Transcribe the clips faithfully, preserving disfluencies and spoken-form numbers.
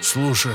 Слушай,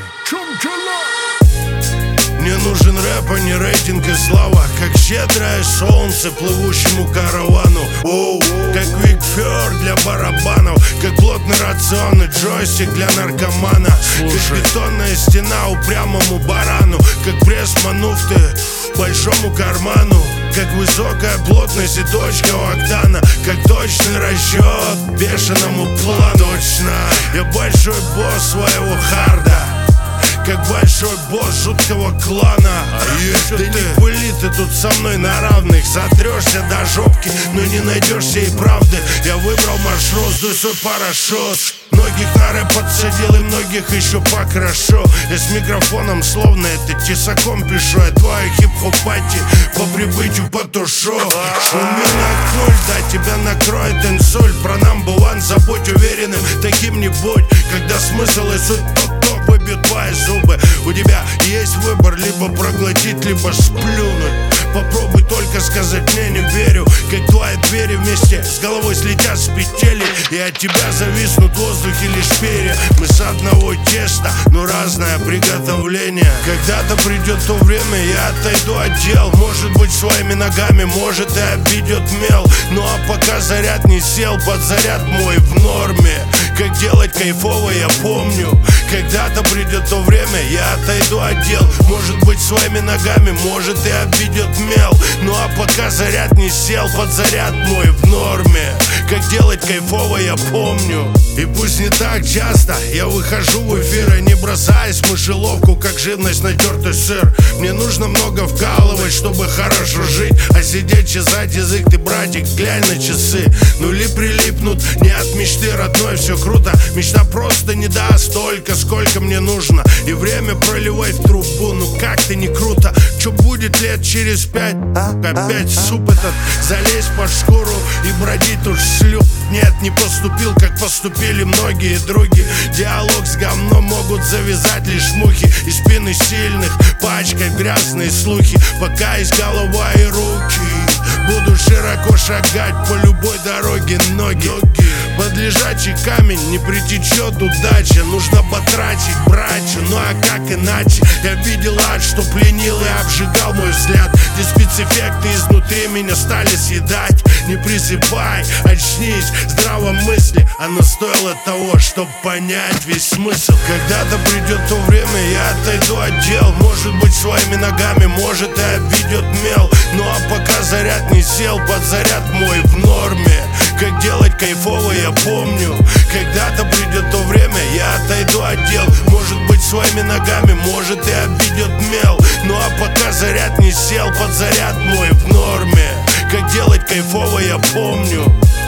мне нужен рэп, а не рейтинг и слава, как щедрое солнце плывущему каравану. Оу, как Викфер для барабанов, как плотный рацион и джойстик для наркомана. Слушай. Как бетонная стена упрямому барану, как пресс мануфты большому карману, как высокая плотность и точка у октана, как точный расчет бешеному плану. Точно, я большой босс своего харда, как большой босс жуткого клана. А если ты не пыли, ты тут со мной на равных. Затрешься до жопки, но не найдешь всей правды. Я выбрал маршрут, дуй свой парашют. Многих на рэп подсадил и многих еще покрошу. Я с микрофоном словно это тесаком пишу. Я твою хип-хоп пати по прибытию потушу. Шуми на ноль, да тебя накроет инсульт. Про number one забудь уверенным, таким не будь. Когда смысл и суть ток-ток выбьют твои зубы. У тебя есть выбор, либо проглотить, либо сплюнуть. Попробуй только сказать мне не верю, как твои двери вместе с головой слетят с петелей, и от тебя зависнут в воздухе лишь перья. Мы с одного теста, но разное приготовление. Когда-то придет то время, я отойду от дел. Может быть своими ногами, может и обидет мел. Ну а пока заряд не сел, под заряд мой в норме. Как делать кайфово я помню. Когда-то придет то время, я отойду от дел. Может быть своими ногами, может и обидет мел. Ну а пока заряд не сел, под заряд мой в норме. Как делать кайфово я помню. И пусть не так часто я выхожу в эфир, и не бросаюсь в мышеловку, как живность натертый сыр. Мне нужно много вкалывать, чтобы хорошо жить. А сидеть чесать язык, ты, братик, глянь на часы. Нули прилипнут не от мечты родной, все круто. Мечта просто не даст столько, сколько мне нужно. И время проливай в трубу, ну как-то не круто. Что будет лет через пять? Опять суп этот, залезть под шкуру и бродить уж слюб. Нет, не поступил, как поступили многие други. Диалог с говном могут завязать лишь мухи. И спины сильных пачкать грязные слухи. Пока есть голова и руки, буду широко шагать по любой дороге ноги. Под лежачий камень не притечет удача. Нужно потратить, братья, ну а как иначе? Я видел ад, что пленил и обжигал мой взгляд, где спецэффекты изнутри меня стали съедать. Не присыпай, очнись, здраво мысли. Оно стоило того, чтобы понять весь смысл. Когда-то придет то время, я отойду от дел. Может быть своими ногами, может и обидет мел. Ну а пока заряд не сел, под заряд мой в норме. Как делать кайфово я помню. Когда-то придет то время, я отойду от дел. Может быть своими ногами, может и обидет мел. Ну а пока заряд не сел, под заряд мой в норме. Как делать кайфово я помню.